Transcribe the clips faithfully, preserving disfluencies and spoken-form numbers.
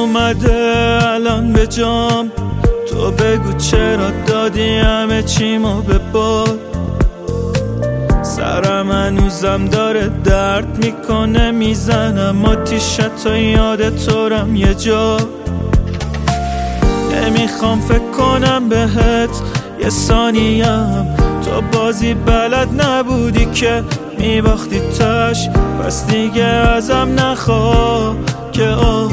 اومده الان به جام، تو بگو چرا دادی همه چیمو به باد. سرم هنوزم داره درد میکنه، میزنم آتیشت و یاد تورم یه جا. نمیخوام فکر کنم بهت یه ثانیم، تو بازی بلد نبودی که میباختی تش. پس دیگه ازم نخواه که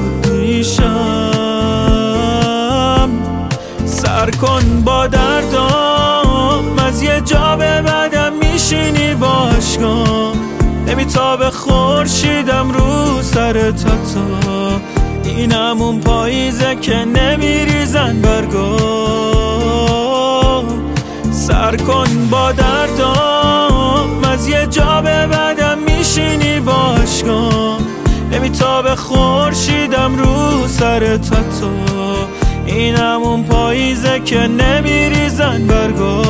عادیشم. سر کن با دردام، از یه جا به بعدم میشینی با عشقام. نمیتابه خورشیدم رو سر تا اینم اون پاییزه که نمیریزن برگا. سر کن با دردام، از یه جا به بعدم میشینی با عشقام. نمیتابه خورشیدم رو سر تا اینم اون پاییزه که نمیریزن برگا.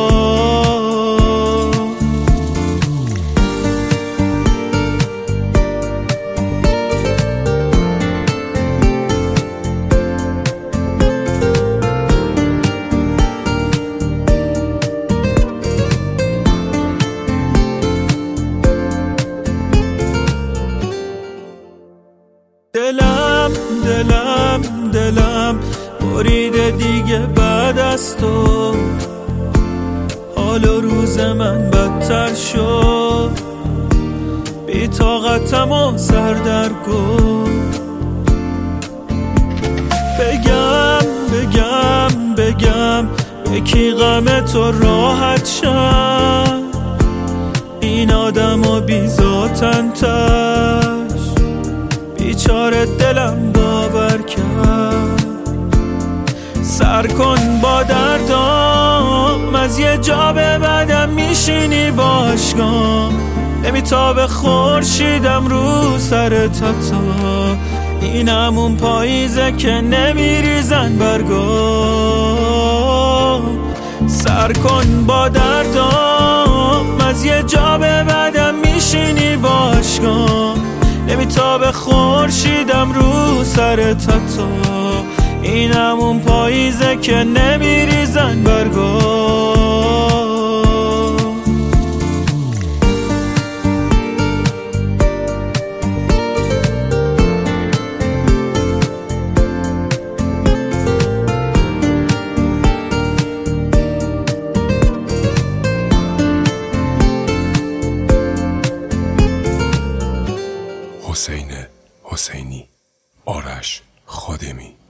دلم دلم دلم بریده دیگه بعد از تو، حال و روز من بدتر شد. بی طاقتم و سردرگم، بگم بگم بگم یکی غم تو راحت شد. این آدم و بی ذاتن تش، بیچاره دلم باور کرد. سر کن با دردام، از یه جا به بعدم میشینی با عشقام. نمیتابه خورشیدم رو سر تا اینم اون پاییزه که نمیریزن برگا. سر کن با دردام، از یه جا به بعدم میشینی با عشقام. نمیتابه خورشیدم رو سر تا اینم اون پاییزه که نمیریزن برگا. حسین حسینی، آرش خادمی.